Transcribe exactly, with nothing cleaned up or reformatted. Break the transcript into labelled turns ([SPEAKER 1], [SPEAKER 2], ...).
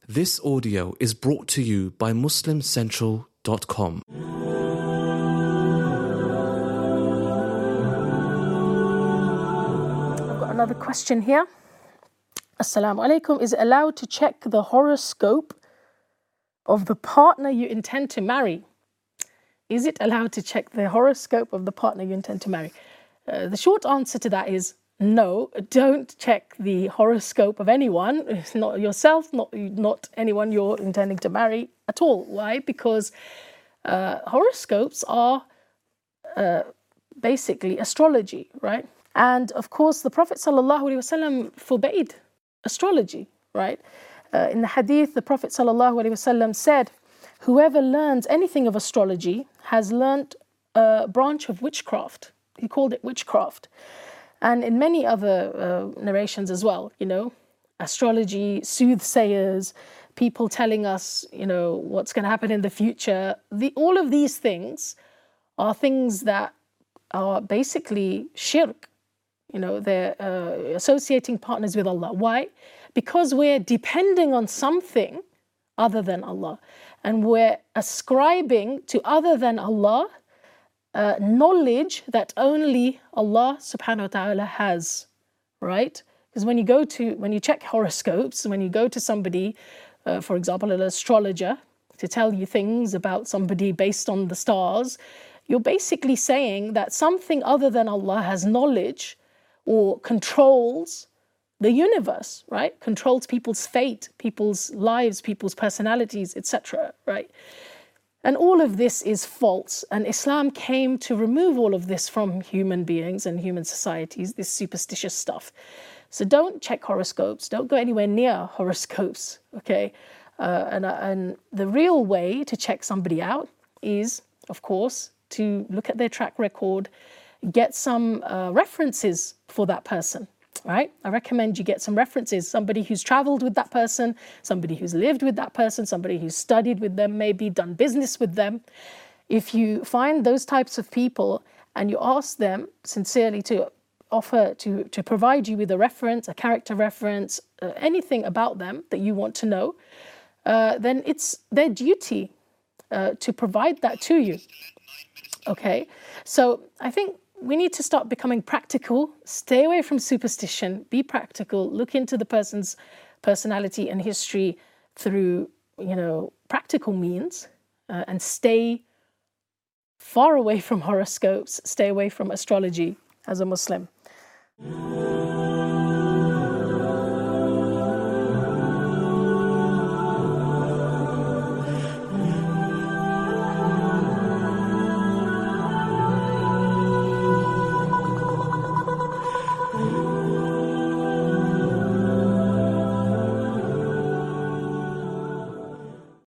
[SPEAKER 1] This audio is brought to you by muslim central dot com.
[SPEAKER 2] I've got another question here. Assalamu alaikum. Is it allowed to check the horoscope of the partner you intend to marry? Is it allowed to check the horoscope of the partner you intend to marry? Uh, the short answer to that is no, don't check the horoscope of anyone, not yourself, not, not anyone you're intending to marry at all. Why? Because uh, horoscopes are uh, basically astrology, right? And of course, the Prophet ﷺ forbade astrology, right? Uh, in the hadith, the Prophet ﷺ said, whoever learns anything of astrology has learnt a branch of witchcraft. He called it witchcraft. And in many other uh, narrations as well, you know, astrology, soothsayers, people telling us, you know, what's going to happen in the future. The, all of these things are things that are basically shirk. You know, they're uh, associating partners with Allah. Why? Because we're depending on something other than Allah. And we're ascribing to other than Allah Uh, knowledge that only Allah subhanahu wa ta'ala has, right? Because when you go to, when you check horoscopes, when you go to somebody, uh, for example, an astrologer, to tell you things about somebody based on the stars, you're basically saying that something other than Allah has knowledge or controls the universe, right? Controls people's fate, people's lives, people's personalities, et cetera, right? And all of this is false. And Islam came to remove all of this from human beings and human societies, this superstitious stuff. So don't check horoscopes. Don't go anywhere near horoscopes, okay? Uh, and, uh, and the real way to check somebody out is, of course, to look at their track record, get some uh, references for that person. Right? I recommend you get some references, somebody who's traveled with that person, somebody who's lived with that person, somebody who's studied with them, maybe done business with them. If you find those types of people and you ask them sincerely to offer, to, to provide you with a reference, a character reference, uh, anything about them that you want to know, uh, then it's their duty uh, to provide that to you. Okay? So I think we need to start becoming practical, stay away from superstition, be practical, look into the person's personality and history through, you know, practical means, uh, and stay far away from horoscopes, stay away from astrology as a Muslim.